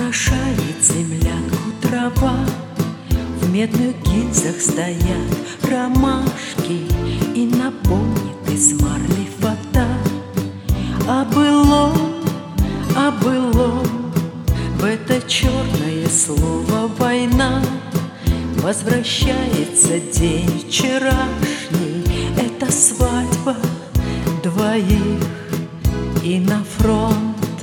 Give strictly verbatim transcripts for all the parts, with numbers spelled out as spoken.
Украшает землянку трава, в медных гильзах стоят ромашки, и напомнит из марли фата о былом, о былом. В это черное слово «война» возвращается день вчерашний. Это свадьба двоих и на фронт.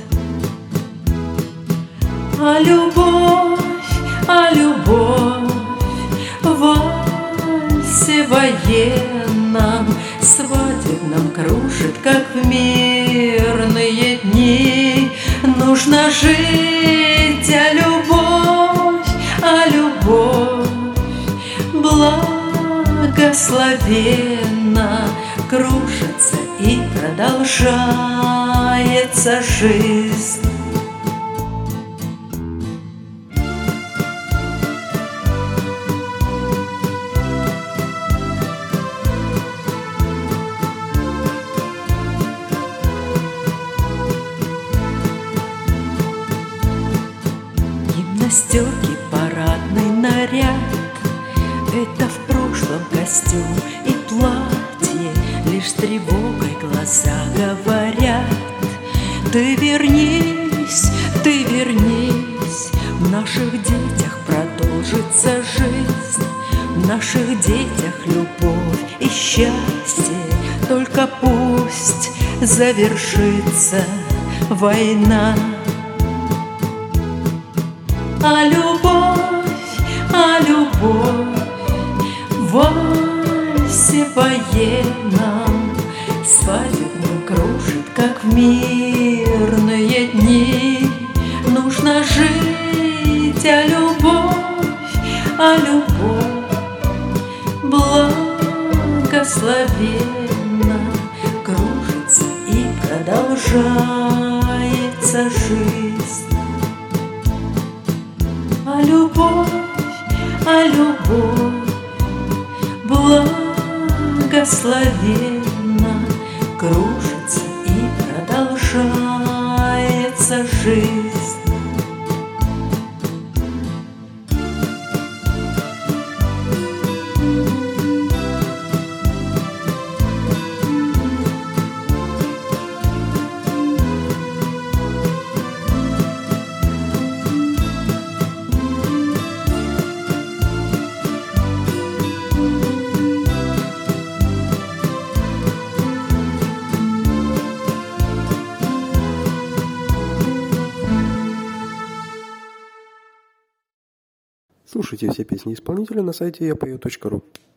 А любовь, а любовь в вальсе военном свадебном кружит, как в мирные дни. Нужно жить, а любовь, а любовь благословенна кружится и продолжается жизнь. Гимнастерки, парадный наряд, это в прошлом костюм и платье, лишь с тревогой глаза говорят: ты вернись, ты вернись, в наших детях продолжится жизнь, в наших детях любовь и счастье, только пусть завершится война. А любовь, а любовь в вальсе военном свадебном кружит, как в мирные дни. Нужно жить, а любовь, а любовь благословенна кружится и продолжается жизнь. А любовь, а любовь благословенна кружится и продолжается жизнь. Слушайте все песни исполнителя на сайте я пою точка ру.